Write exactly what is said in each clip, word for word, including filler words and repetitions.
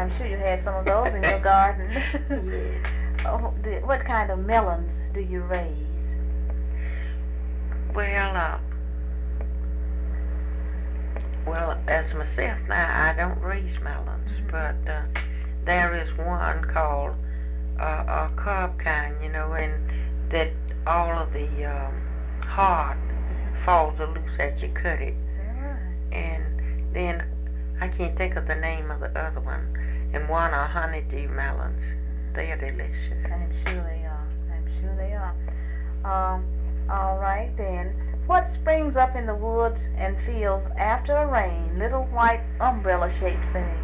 I'm sure you had some of those in your garden. Yes. Oh, do, what kind of melons do you raise? Well, uh, well, as myself now, I don't raise melons, Mhm. but uh, there is one called uh, a cob kind, you know, and that all of the um, heart falls loose as you cut it. Is that right? And then I can't think of the name of the other one. And one are honeydew melons. They are delicious. I'm sure they are. I'm sure they are. Um, all right then. What springs up in the woods and fields after a rain? Little white umbrella-shaped things.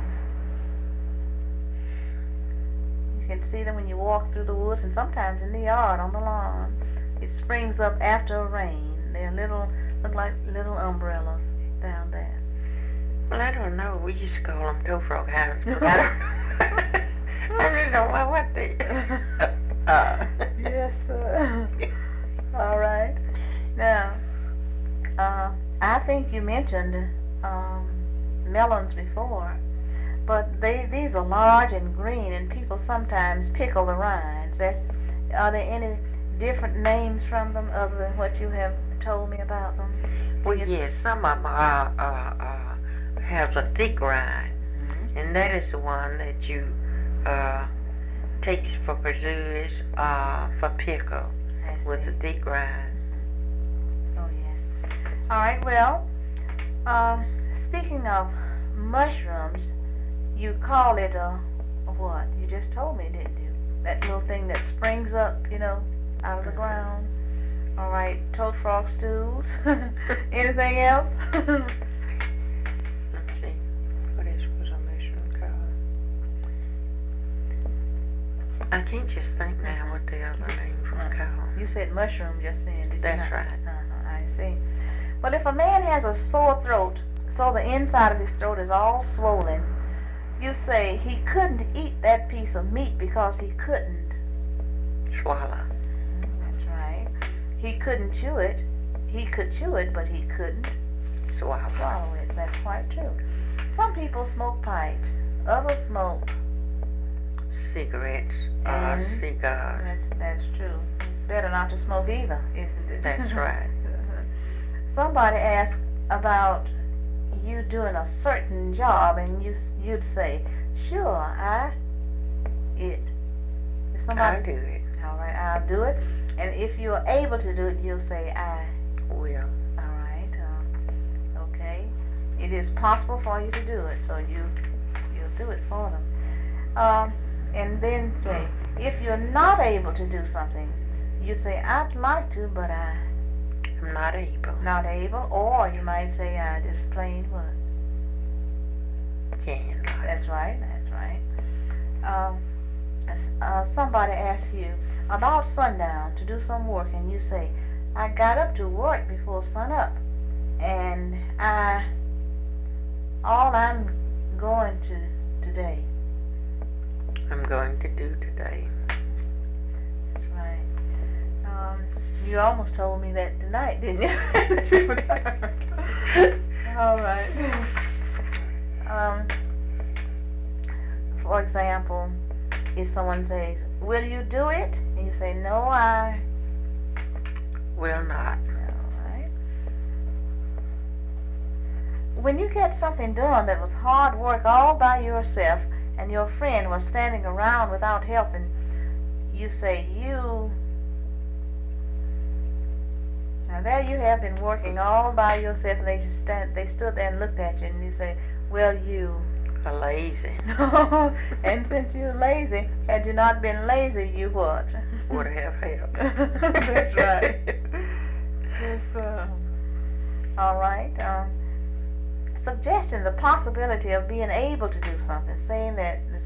You can see them when you walk through the woods and sometimes in the yard on the lawn. It springs up after a rain. They're little, look like little umbrellas down there. Well, I don't know. We used to call them toe frog houses, but I don't. I really don't know what they. uh, Yes, sir. All right. Now, uh, I think you mentioned um, melons before, but they these are large and green, and people sometimes pickle the rinds. That's, are there any different names from them other than what you have told me about them? well, yes, some of them are, uh, uh, have a thick rind, Mhm. and that is the one that you uh, take for preserves, uh, for pickle, I with see. a thick rind. Oh, yes. All right, well, um, speaking of mushrooms, you call it a, a what? You just told me, didn't you? That little thing that springs up, you know, out of the Mhm. ground. All right, toad frog stews. Anything else? Let's see. What else was a mushroom called? I can't just think now what the other names were Uh, called. You said mushroom just then, did you That's not? right. Uh-huh, I see. Well, if a man has a sore throat, so the inside of his throat is all swollen, you say he couldn't eat that piece of meat because he couldn't. Swallow. That's right. He couldn't chew it. He could chew it, but he couldn't Swallow. swallow it. That's quite true. Some people smoke pipes. Others smoke. Cigarettes, uh, And cigars. That's that's true. It's better not to smoke either, isn't it? That's right. Somebody asked about you doing a certain job, and you you'd say, "Sure, I it." If I somebody, do it. all right, I'll do it. And if you're able to do it, you'll say, "I." Will. All right. Uh, okay. It is possible for you to do it, so you you'll do it for them. Um, and then say, if you're not able to do something, you say, "I'd like to, but I." I'm not able. Not able, or you might say, I just plain what? Can. That's right, that's right. Um, uh, somebody asks you about sundown to do some work, and you say, I got up to work before sunup, and I, all I'm going to today. I'm going to do today. That's right. Um, you almost told me that tonight, didn't you? All right. Um, for example, if someone says, will you do it? And you say, no, I... Will not. All right. When you get something done that was hard work all by yourself, and your friend was standing around without helping, you say, you... Now there you have been working all by yourself, and they just stand, they stood there and looked at you, and you say, well, you... A lazy. And since you're lazy, had you not been lazy, you what? Would have helped. That's right. Yes, uh, all right. Um, suggesting the possibility of being able to do something, saying that